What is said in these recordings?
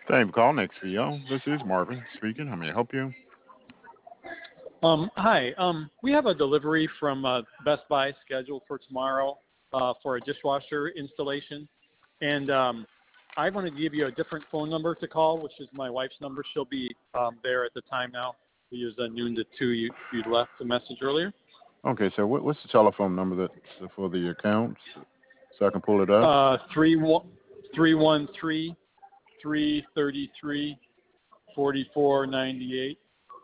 Thank you for calling XVO. This is Marvin speaking. How may I help you? Hi. We have a delivery from Best Buy scheduled for tomorrow for a dishwasher installation, and I want to give you a different phone number to call, which is my wife's number. She'll be there at the time now. We use noon to 2. You left a message earlier. Okay, so what's the telephone number that's for the accounts so I can pull it up? 313-333-4498.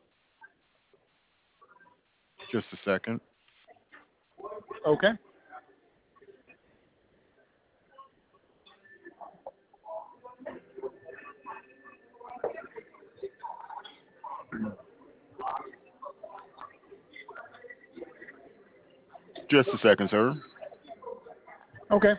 Just a second. Okay. Just a second, sir. Okay.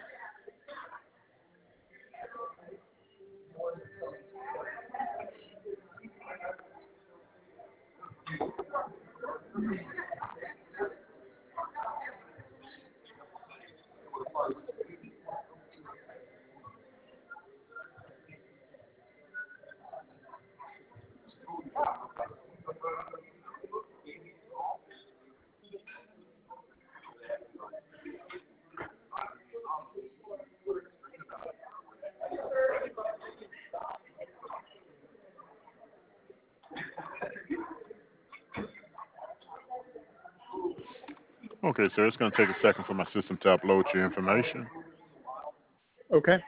Okay, sir. It's going to take a second for my system to upload your information. Okay.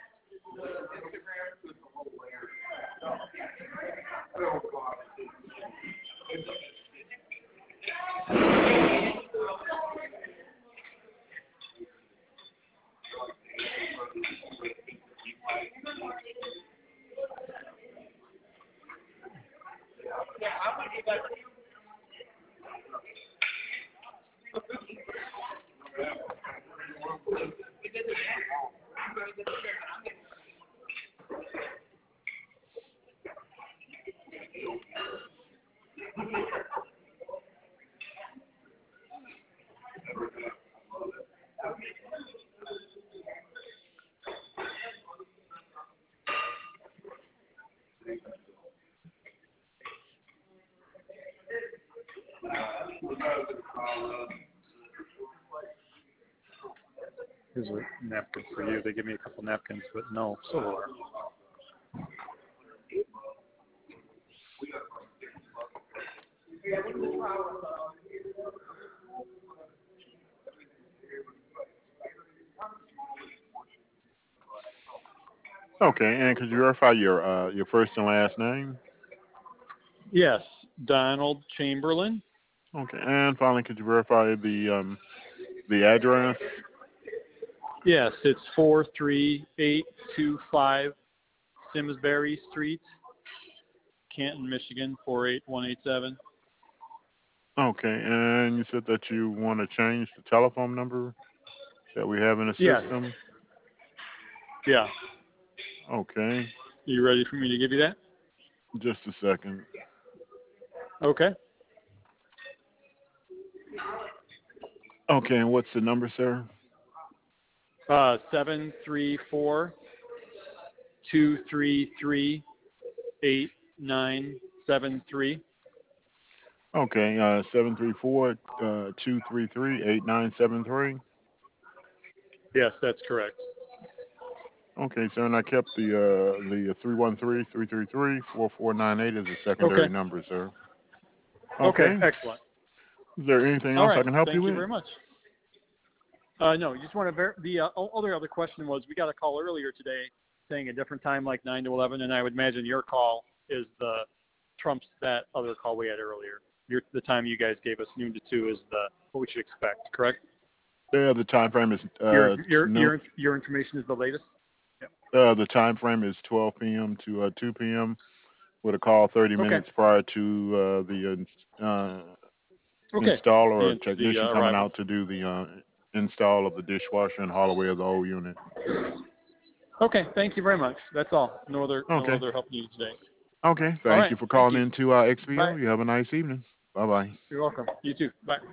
Here's a napkin for you. They give me a couple napkins, but no silverware. Okay, and could you verify your first and last name? Yes, Donald Chamberlain. Okay, and finally, could you verify the address? Yes, it's 43825 Simsbury Street, Canton, Michigan, 48187. Okay, and you said that you want to change the telephone number that we have in the Yes. system. Yeah. Okay, You ready for me to give you that? just a second. Okay. Okay, and what's the number, sir? 734-233-8973. Okay, 734-233-8973. Yes, that's correct. Okay, sir, and I kept the 313-333-4498 as a Okay. secondary number, sir. Okay, Okay. excellent. Is there anything All else I right. can help you Thank you with? very much. No, you just want to the other question was we got a call earlier today saying a different time, like 9 to 11, and I would imagine your call is the trumps that other call we had earlier. The time you guys gave us, noon to 2, is what we should expect, correct? Yeah, the time frame is Your information is the latest. Yep. the time frame is 12 p.m. to 2 p.m. with a call 30 Okay. minutes prior to the Okay. installer or The technician coming arrival. out to do the install of the dishwasher and haul away of the whole unit. Okay. Thank you very much. That's all. No Okay. other help needed today. Okay. All Thank right. you for Thank calling you. into Bye. XVO. You have a nice evening. Bye bye. You're welcome. You too. Bye.